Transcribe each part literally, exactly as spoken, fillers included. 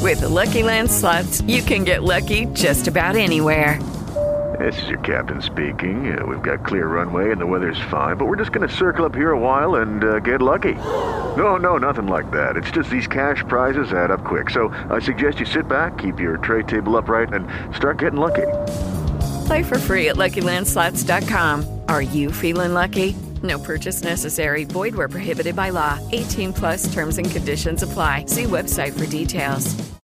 With the Lucky Land Slots, you can get lucky just about anywhere. This is your captain speaking. Uh, we've got clear runway and the weather's fine, but we're just going to circle up here a while and uh, get lucky. No, no, nothing like that. It's just these cash prizes add up quick. So I suggest you sit back, keep your tray table upright, and start getting lucky. Play for free at Lucky Land Slots dot com. Are you feeling lucky? No purchase necessary. Void where prohibited by law. eighteen plus terms and conditions apply. See website for details.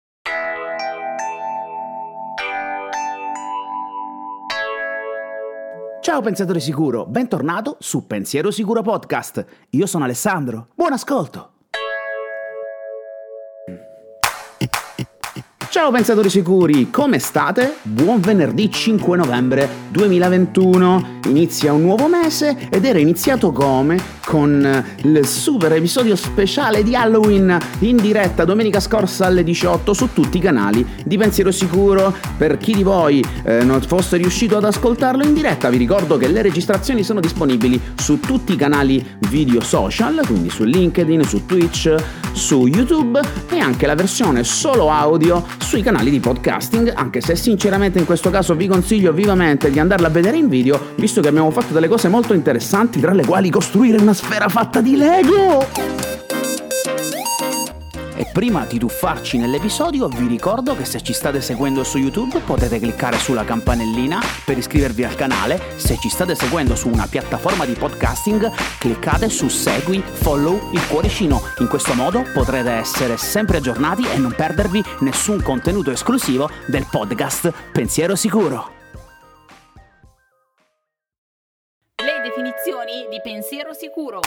Ciao Pensatore Sicuro, bentornato su Pensiero Sicuro Podcast. Io sono Alessandro, buon ascolto! Ciao Pensatori Sicuri, come state? Buon venerdì cinque novembre duemilaventuno. Inizia un nuovo mese ed era iniziato come? Con il super episodio speciale di Halloween in diretta domenica scorsa alle diciotto su tutti i canali di Pensiero Sicuro. Per chi di voi eh, non fosse riuscito ad ascoltarlo in diretta, vi ricordo che le registrazioni sono disponibili su tutti i canali video social, quindi su LinkedIn, su Twitch, su YouTube, e anche la versione solo audio sui canali di podcasting, anche se sinceramente in questo caso vi consiglio vivamente di andarla a vedere in video, visto che abbiamo fatto delle cose molto interessanti, tra le quali costruire una sfera fatta di Lego. E prima di tuffarci nell'episodio vi ricordo che se ci state seguendo su YouTube potete cliccare sulla campanellina per iscrivervi al canale. Se ci state seguendo su una piattaforma di podcasting, cliccate su segui, follow, il cuoricino. In questo modo potrete essere sempre aggiornati e non perdervi nessun contenuto esclusivo del podcast Pensiero Sicuro. Le definizioni di Pensiero Sicuro.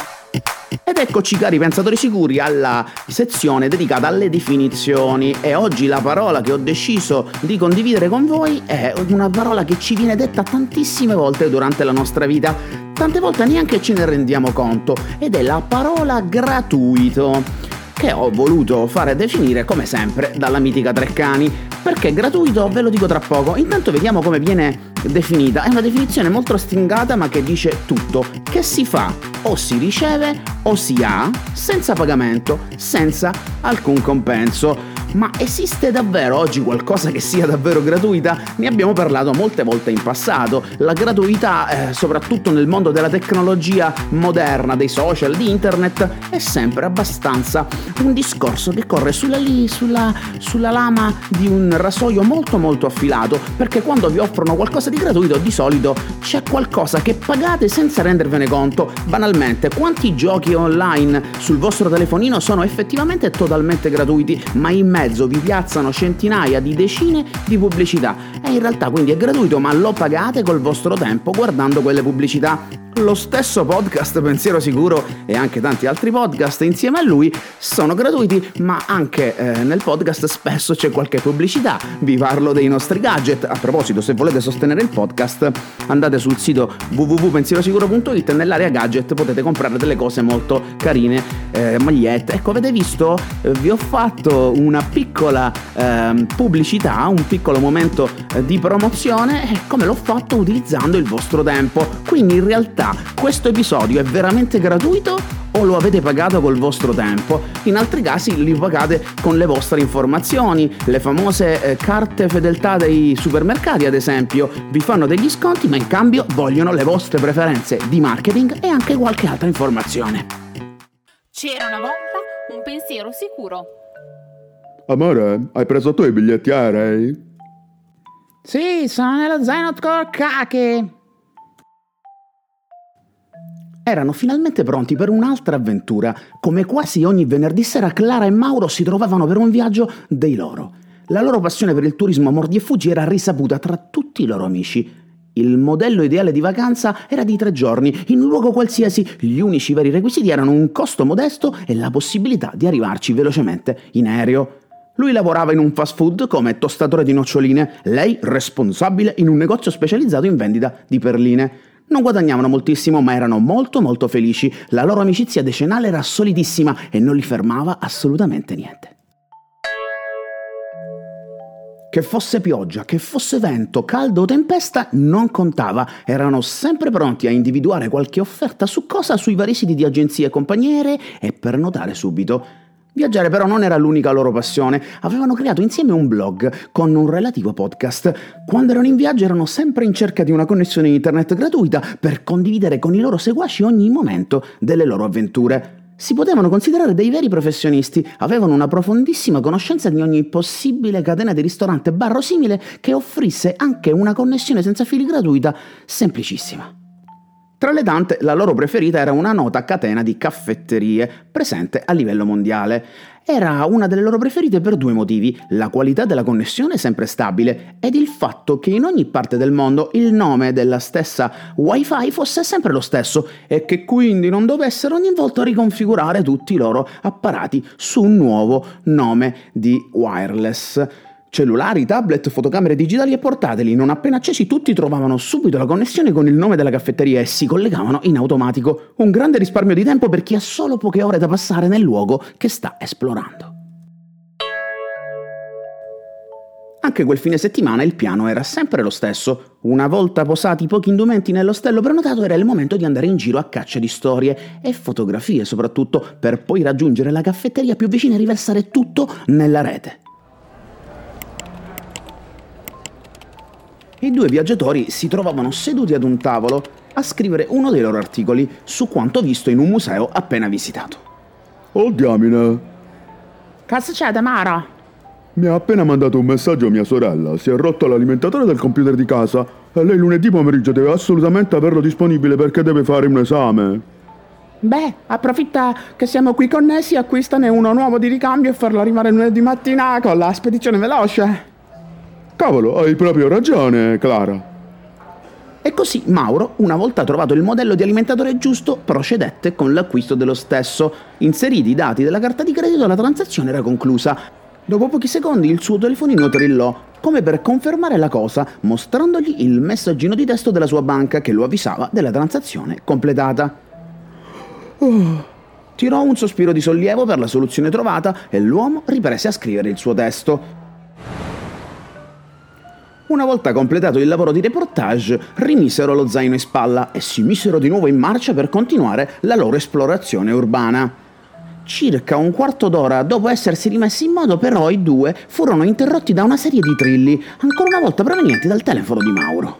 Ed eccoci cari pensatori sicuri alla sezione dedicata alle definizioni, e oggi la parola che ho deciso di condividere con voi è una parola che ci viene detta tantissime volte durante la nostra vita, tante volte neanche ce ne rendiamo conto, ed è la parola gratuito, che ho voluto fare definire come sempre dalla mitica Treccani. Perché gratuito ve lo dico tra poco. Intanto vediamo come viene definita. È una definizione molto stringata ma che dice tutto, che si fa o si riceve o si ha senza pagamento, senza alcun compenso. Ma esiste davvero oggi qualcosa che sia davvero gratuita? Ne abbiamo parlato molte volte in passato. La gratuità, eh, soprattutto nel mondo della tecnologia moderna, dei social, di internet, è sempre abbastanza un discorso che corre sulla, lì, sulla, sulla lama di un rasoio molto molto affilato, perché quando vi offrono qualcosa di gratuito di solito c'è qualcosa che pagate senza rendervene conto. Banalmente, quanti giochi online sul vostro telefonino sono effettivamente totalmente gratuiti, ma in mezzo vi piazzano centinaia di decine di pubblicità, e in realtà quindi è gratuito ma lo pagate col vostro tempo guardando quelle pubblicità. Lo stesso podcast Pensiero Sicuro e anche tanti altri podcast insieme a lui sono gratuiti, ma anche eh, nel podcast spesso c'è qualche pubblicità. Vi parlo dei nostri gadget. A proposito, se volete sostenere il podcast, andate sul sito w w w punto pensiero sicuro punto it e nell'area gadget potete comprare delle cose molto carine, eh, magliette. Ecco, avete visto? Eh, vi ho fatto una piccola eh, pubblicità, un piccolo momento eh, di promozione, e come l'ho fatto utilizzando il vostro tempo. Quindi in realtà questo episodio è veramente gratuito o lo avete pagato col vostro tempo? In altri casi li pagate con le vostre informazioni. Le famose eh, carte fedeltà dei supermercati, ad esempio, vi fanno degli sconti, ma in cambio vogliono le vostre preferenze di marketing e anche qualche altra informazione. C'era una volta un pensiero sicuro. Amore, hai preso tu i biglietti aerei? Sì, sono nello zaino col cacche. Erano finalmente pronti per un'altra avventura. Come quasi ogni venerdì sera, Clara e Mauro si trovavano per un viaggio dei loro. La loro passione per il turismo mordi e fuggi era risaputa tra tutti i loro amici. Il modello ideale di vacanza era di tre giorni, in un luogo qualsiasi. Gli unici veri requisiti erano un costo modesto e la possibilità di arrivarci velocemente in aereo. Lui lavorava in un fast food come tostatore di noccioline, lei responsabile in un negozio specializzato in vendita di perline. Non guadagnavano moltissimo, ma erano molto molto felici. La loro amicizia decennale era solidissima e non li fermava assolutamente niente. Che fosse pioggia, che fosse vento, caldo o tempesta, non contava. Erano sempre pronti a individuare qualche offerta su cosa sui vari siti di agenzie compagniere e pernotare subito. Viaggiare però non era l'unica loro passione, avevano creato insieme un blog con un relativo podcast. Quando erano in viaggio erano sempre in cerca di una connessione internet gratuita per condividere con i loro seguaci ogni momento delle loro avventure. Si potevano considerare dei veri professionisti, avevano una profondissima conoscenza di ogni possibile catena di ristorante bar o simile che offrisse anche una connessione senza fili gratuita semplicissima. Tra le tante, la loro preferita era una nota catena di caffetterie presente a livello mondiale. Era una delle loro preferite per due motivi: la qualità della connessione sempre stabile ed il fatto che in ogni parte del mondo il nome della stessa Wi-Fi fosse sempre lo stesso e che quindi non dovessero ogni volta riconfigurare tutti i loro apparati su un nuovo nome di wireless. Cellulari, tablet, fotocamere digitali e portatili, non appena accesi tutti trovavano subito la connessione con il nome della caffetteria e si collegavano in automatico. Un grande risparmio di tempo per chi ha solo poche ore da passare nel luogo che sta esplorando. Anche quel fine settimana il piano era sempre lo stesso. Una volta posati pochi indumenti nell'ostello prenotato era il momento di andare in giro a caccia di storie e fotografie soprattutto, per poi raggiungere la caffetteria più vicina e riversare tutto nella rete. I due viaggiatori si trovavano seduti ad un tavolo a scrivere uno dei loro articoli su quanto visto in un museo appena visitato. Oh diamine, Cosa c'è, Tamara? mi ha appena mandato un messaggio mia sorella. Si è rotto l'alimentatore del computer di casa e lei lunedì pomeriggio deve assolutamente averlo disponibile perché deve fare un esame. Beh, approfitta che siamo qui connessi, acquistane uno nuovo di ricambio e farlo arrivare lunedì mattina con la spedizione veloce. Cavolo, hai proprio ragione, Clara. E così Mauro, una volta trovato il modello di alimentatore giusto, procedette con l'acquisto dello stesso. Inseriti i dati della carta di credito, la transazione era conclusa. Dopo pochi secondi il suo telefonino trillò, come per confermare la cosa, mostrandogli il messaggino di testo della sua banca che lo avvisava della transazione completata. Oh. Tirò un sospiro di sollievo per la soluzione trovata e l'uomo riprese a scrivere il suo testo. Una volta completato il lavoro di reportage, rimisero lo zaino in spalla e si misero di nuovo in marcia per continuare la loro esplorazione urbana. Circa un quarto d'ora dopo essersi rimessi in moto, però, i due furono interrotti da una serie di trilli, ancora una volta provenienti dal telefono di Mauro.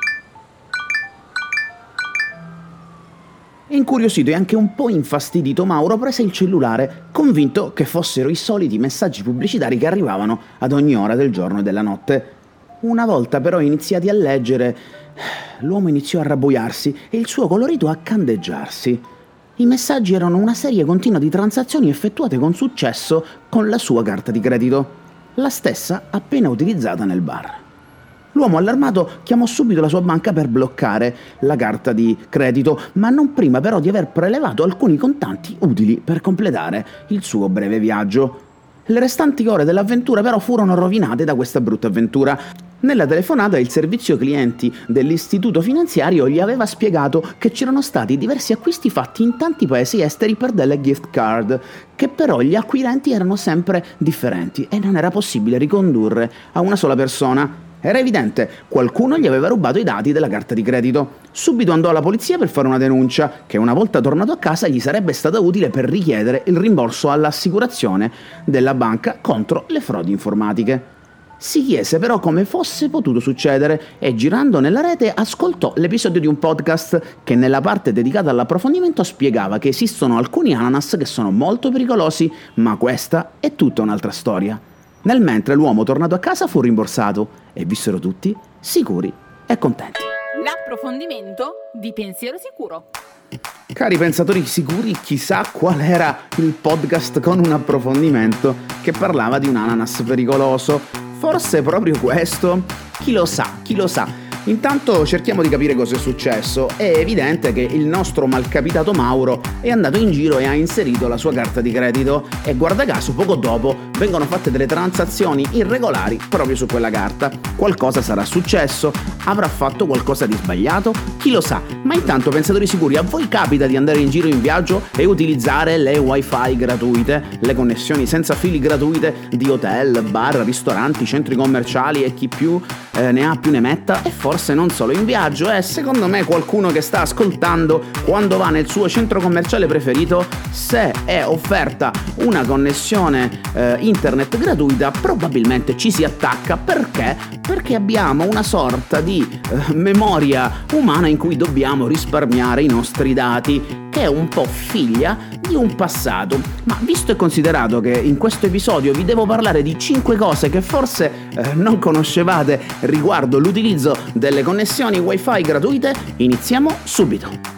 Incuriosito e anche un po' infastidito, Mauro prese il cellulare, convinto che fossero i soliti messaggi pubblicitari che arrivavano ad ogni ora del giorno e della notte. Una volta però iniziati a leggere, l'uomo iniziò a rabbuiarsi e il suo colorito a candeggiarsi. I messaggi erano una serie continua di transazioni effettuate con successo con la sua carta di credito, la stessa appena utilizzata nel bar. L'uomo allarmato chiamò subito la sua banca per bloccare la carta di credito, ma non prima però di aver prelevato alcuni contanti utili per completare il suo breve viaggio. Le restanti ore dell'avventura però furono rovinate da questa brutta avventura. Nella telefonata il servizio clienti dell'istituto finanziario gli aveva spiegato che c'erano stati diversi acquisti fatti in tanti paesi esteri per delle gift card, che però gli acquirenti erano sempre differenti e non era possibile ricondurre a una sola persona. Era evidente, qualcuno gli aveva rubato i dati della carta di credito. Subito andò alla polizia per fare una denuncia, che una volta tornato a casa gli sarebbe stata utile per richiedere il rimborso all'assicurazione della banca contro le frodi informatiche. Si chiese però come fosse potuto succedere e, girando nella rete, ascoltò l'episodio di un podcast che nella parte dedicata all'approfondimento spiegava che esistono alcuni ananas che sono molto pericolosi, ma questa è tutta un'altra storia. Nel mentre l'uomo, tornato a casa, fu rimborsato e vissero tutti sicuri e contenti. L'approfondimento di Pensiero Sicuro. Cari pensatori sicuri, chissà qual era il podcast con un approfondimento che parlava di un ananas pericoloso. Forse proprio questo? Chi lo sa, chi lo sa. Intanto cerchiamo di capire cosa è successo. È evidente che il nostro malcapitato Mauro è andato in giro e ha inserito la sua carta di credito e guarda caso poco dopo vengono fatte delle transazioni irregolari proprio su quella carta. Qualcosa sarà successo. Avrà fatto qualcosa di sbagliato? Chi lo sa? Ma intanto, pensatori sicuri, a voi capita di andare in giro in viaggio e utilizzare le wifi gratuite, le connessioni senza fili gratuite di hotel, bar, ristoranti, centri commerciali e chi più eh, ne ha più ne metta? E forse non solo in viaggio, e secondo me qualcuno che sta ascoltando, quando va nel suo centro commerciale preferito, se è offerta una connessione eh, internet gratuita, probabilmente ci si attacca. Perché? Perché abbiamo una sorta di eh, memoria umana in cui dobbiamo risparmiare i nostri dati, che è un po' figlia di un passato. Ma visto e considerato che in questo episodio vi devo parlare di cinque cose che forse eh, non conoscevate riguardo l'utilizzo delle connessioni wifi gratuite, iniziamo subito.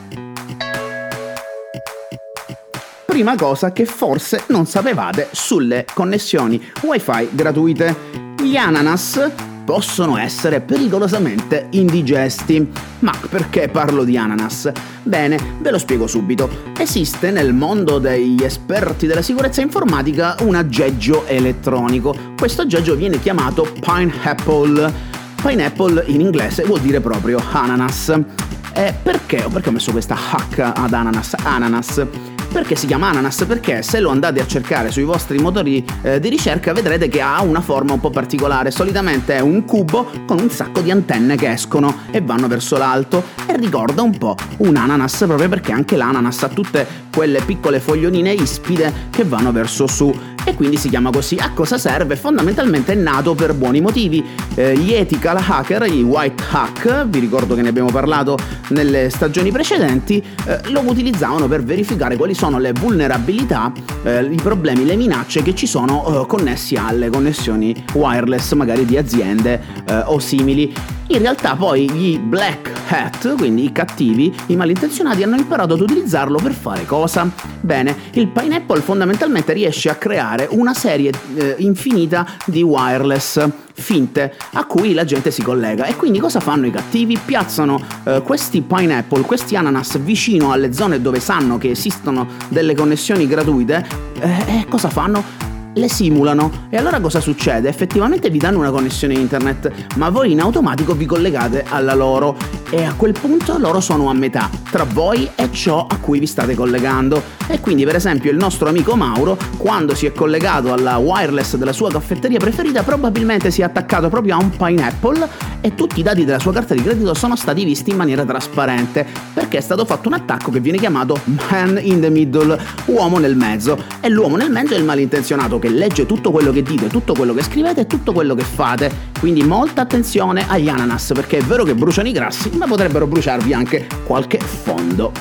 Prima cosa che forse non sapevate sulle connessioni wifi gratuite: gli ananas possono essere pericolosamente indigesti. Ma perché parlo di ananas? Bene, ve lo spiego subito. Esiste nel mondo degli esperti della sicurezza informatica un aggeggio elettronico. Questo aggeggio viene chiamato pineapple. Pineapple in inglese vuol dire proprio ananas. E perché? Perché ho messo questa H ad ananas? Ananas. Perché si chiama ananas? Perché se lo andate a cercare sui vostri motori eh, di ricerca vedrete che ha una forma un po' particolare. Solitamente è un cubo con un sacco di antenne che escono e vanno verso l'alto e ricorda un po' un ananas, proprio perché anche l'ananas ha tutte quelle piccole foglionine ispide che vanno verso su e quindi si chiama così. A cosa serve? Fondamentalmente è nato per buoni motivi. Eh, gli ethical hacker, i white hack, vi ricordo che ne abbiamo parlato nelle stagioni precedenti, eh, lo utilizzavano per verificare quali sono le vulnerabilità, eh, i problemi, le minacce che ci sono eh, connessi alle connessioni wireless magari di aziende eh, o simili. In realtà poi gli black hat, quindi i cattivi, i malintenzionati, hanno imparato ad utilizzarlo per fare cosa? Bene, il Pineapple fondamentalmente riesce a creare una serie eh, infinita di wireless finte a cui la gente si collega. E quindi cosa fanno i cattivi? Piazzano eh, questi Pineapple, questi ananas vicino alle zone dove sanno che esistono delle connessioni gratuite eh, e cosa fanno? Le simulano. E allora cosa succede? Effettivamente vi danno una connessione internet, ma voi in automatico vi collegate alla loro e a quel punto loro sono a metà tra voi e ciò a cui vi state collegando. E quindi per esempio il nostro amico Mauro, quando si è collegato alla wireless della sua caffetteria preferita, probabilmente si è attaccato proprio a un Pineapple e tutti i dati della sua carta di credito sono stati visti in maniera trasparente, perché è stato fatto un attacco che viene chiamato man in the middle, uomo nel mezzo. E l'uomo nel mezzo è il malintenzionato che legge tutto quello che dite, tutto quello che scrivete e tutto quello che fate. Quindi molta attenzione agli ananas, perché è vero che bruciano i grassi, ma potrebbero bruciarvi anche qualche fondo.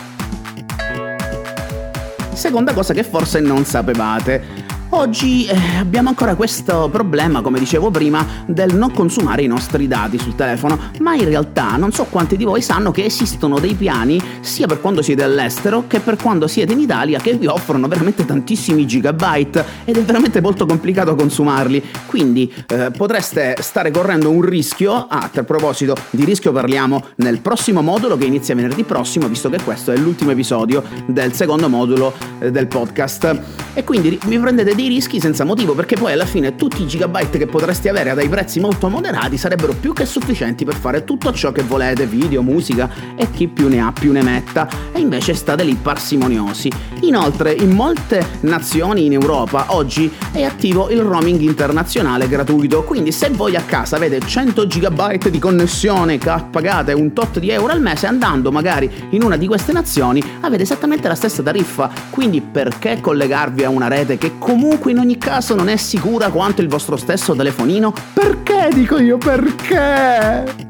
Seconda cosa che forse non sapevate: oggi eh, abbiamo ancora questo problema, come dicevo prima, del non consumare i nostri dati sul telefono, ma in realtà non so quanti di voi sanno che esistono dei piani, sia per quando siete all'estero che per quando siete in Italia, che vi offrono veramente tantissimi gigabyte ed è veramente molto complicato consumarli. Quindi eh, potreste stare correndo un rischio. Ah, a tal proposito di rischio parliamo nel prossimo modulo che inizia venerdì prossimo, visto che questo è l'ultimo episodio del secondo modulo eh, del podcast. E quindi vi prendete dei rischi senza motivo, perché poi alla fine tutti i gigabyte che potreste avere a dei prezzi molto moderati sarebbero più che sufficienti per fare tutto ciò che volete, video, musica e chi più ne ha più ne metta, e invece state lì parsimoniosi. Inoltre in molte nazioni in Europa oggi è attivo il roaming internazionale gratuito, quindi se voi a casa avete cento gigabyte di connessione che pagate un tot di euro al mese, andando magari in una di queste nazioni avete esattamente la stessa tariffa. Quindi perché collegarvi a una rete che comunque in ogni caso non è sicura quanto il vostro stesso telefonino? Perché, dico io, perché?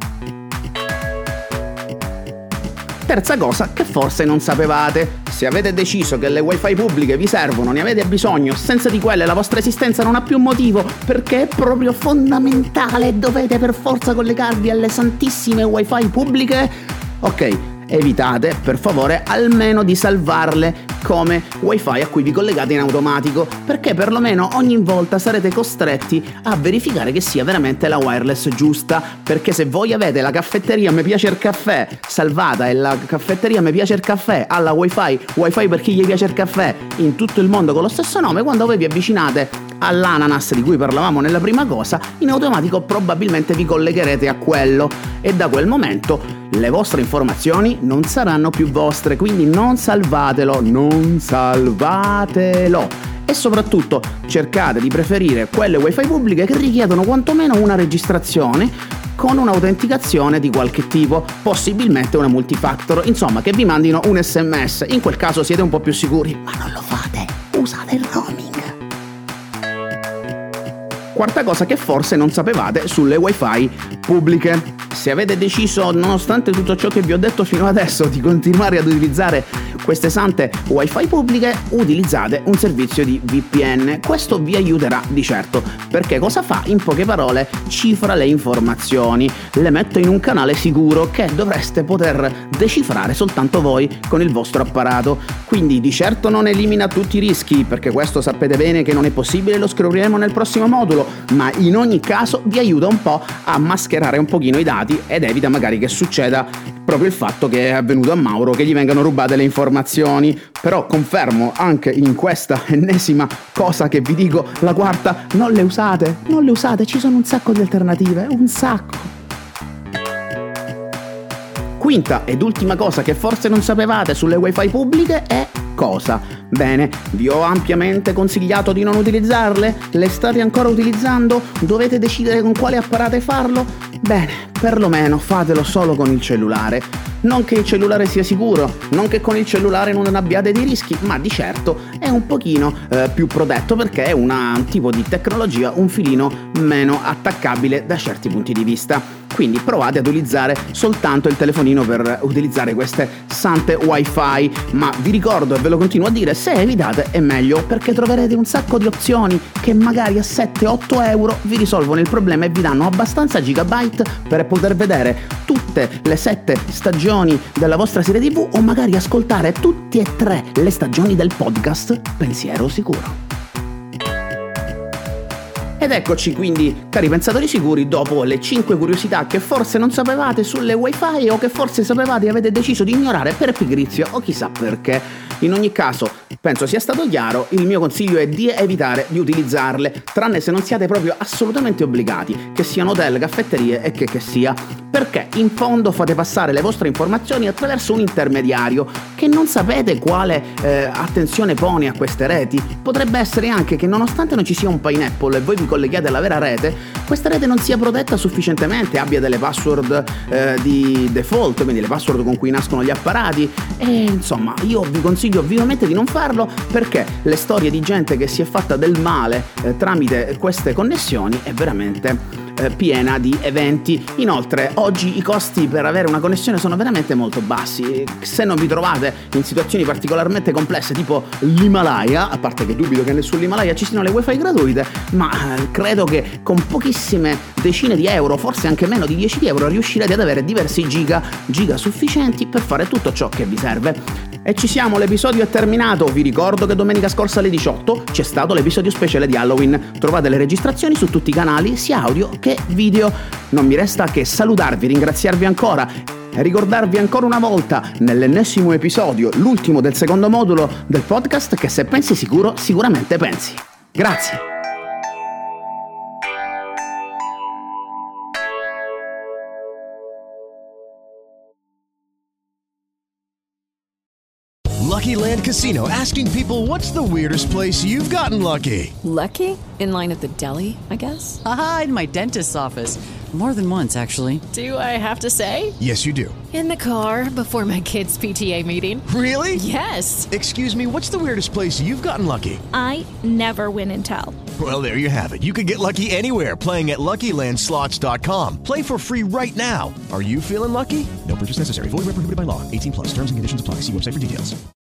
Terza cosa che forse non sapevate: se avete deciso che le wifi pubbliche vi servono, ne avete bisogno, senza di quelle la vostra esistenza non ha più motivo, perché è proprio fondamentale, dovete per forza collegarvi alle santissime wifi pubbliche, ok, evitate per favore almeno di salvarle come wifi a cui vi collegate in automatico, perché perlomeno ogni volta sarete costretti a verificare che sia veramente la wireless giusta. Perché se voi avete la caffetteria Mi piace il caffè salvata e la caffetteria Mi piace il caffè alla wifi, wifi per chi gli piace il caffè in tutto il mondo con lo stesso nome, quando voi vi avvicinate all'ananas di cui parlavamo nella prima cosa, in automatico probabilmente vi collegherete a quello e da quel momento le vostre informazioni non saranno più vostre, quindi non salvatelo, non salvatelo. E soprattutto cercate di preferire quelle wifi pubbliche che richiedono quantomeno una registrazione con un'autenticazione di qualche tipo, possibilmente una multifactor, insomma che vi mandino un sms. In quel caso siete un po' più sicuri, ma non lo fate, usate il roaming. Quarta cosa che forse non sapevate sulle wifi pubbliche. Se avete deciso, nonostante tutto ciò che vi ho detto fino adesso, di continuare ad utilizzare queste sante wifi pubbliche, utilizzate un servizio di V P N. Questo vi aiuterà di certo, perché cosa fa? In poche parole, cifra le informazioni, le mette in un canale sicuro che dovreste poter decifrare soltanto voi con il vostro apparato. Quindi di certo non elimina tutti i rischi, perché questo sapete bene che non è possibile, lo scopriremo nel prossimo modulo, ma in ogni caso vi aiuta un po' a mascherare un pochino i dati ed evita magari che succeda proprio il fatto che è avvenuto a Mauro, che gli vengano rubate le informazioni. Però confermo anche in questa ennesima cosa che vi dico, la quarta, non le usate, non le usate, ci sono un sacco di alternative, un sacco. Quinta ed ultima cosa che forse non sapevate sulle wifi pubbliche è cosa? Bene, vi ho ampiamente consigliato di non utilizzarle? Le state ancora utilizzando? Dovete decidere con quale apparato farlo? Bene, perlomeno fatelo solo con il cellulare. Non che il cellulare sia sicuro, non che con il cellulare non abbiate dei rischi, ma di certo è un pochino eh, più protetto, perché è una, un tipo di tecnologia un filino meno attaccabile da certi punti di vista. Quindi provate ad utilizzare soltanto il telefonino per utilizzare queste sante wifi, ma vi ricordo e ve lo continuo a dire, se evitate è meglio, perché troverete un sacco di opzioni che magari a sette otto euro vi risolvono il problema e vi danno abbastanza gigabyte per poter vedere tutte le sette stagioni della vostra serie tv o magari ascoltare tutte e tre le stagioni del podcast Pensiero Sicuro. Ed eccoci quindi, cari pensatori sicuri, dopo le cinque curiosità che forse non sapevate sulle wifi o che forse sapevate e avete deciso di ignorare per pigrizia o chissà perché. In ogni caso, penso sia stato chiaro, il mio consiglio è di evitare di utilizzarle, tranne se non siate proprio assolutamente obbligati, che siano hotel, caffetterie e che che sia, perché in fondo fate passare le vostre informazioni attraverso un intermediario che non sapete quale eh, attenzione pone a queste reti. Potrebbe essere anche che nonostante non ci sia un pineapple e voi vi colleghiate alla vera rete, questa rete non sia protetta sufficientemente, abbia delle password eh, di default, quindi le password con cui nascono gli apparati, e insomma io vi consiglio vivamente di non farlo, perché le storie di gente che si è fatta del male eh, tramite queste connessioni è veramente eh, piena di eventi. Inoltre oggi i costi per avere una connessione sono veramente molto bassi. Se non vi trovate in situazioni particolarmente complesse tipo l'Himalaya, a parte che dubito che sull'Himalaya ci siano le wifi gratuite, ma eh, credo che con pochissime decine di euro, forse anche meno di dieci euro, riuscirete ad avere diversi giga giga sufficienti per fare tutto ciò che vi serve. E ci siamo, l'episodio è terminato. Vi ricordo che domenica scorsa alle diciotto c'è stato l'episodio speciale di Halloween. Trovate le registrazioni su tutti i canali, sia audio che video. Non mi resta che salutarvi, ringraziarvi ancora e ricordarvi ancora una volta, nell'ennesimo episodio, l'ultimo del secondo modulo del podcast, che se pensi sicuro, sicuramente pensi. Grazie. Lucky Land Casino, asking people, what's the weirdest place you've gotten lucky? Lucky? In line at the deli, I guess? Aha, in my dentist's office. More than once, actually. Do I have to say? Yes, you do. In the car before my kids' P T A meeting. Really? Yes. Excuse me, what's the weirdest place you've gotten lucky? I never win and tell. Well, there you have it. You can get lucky anywhere, playing at Lucky Land Slots dot com. Play for free right now. Are you feeling lucky? No purchase necessary. Void where prohibited by law. eighteen plus. Terms and conditions apply. See website for details.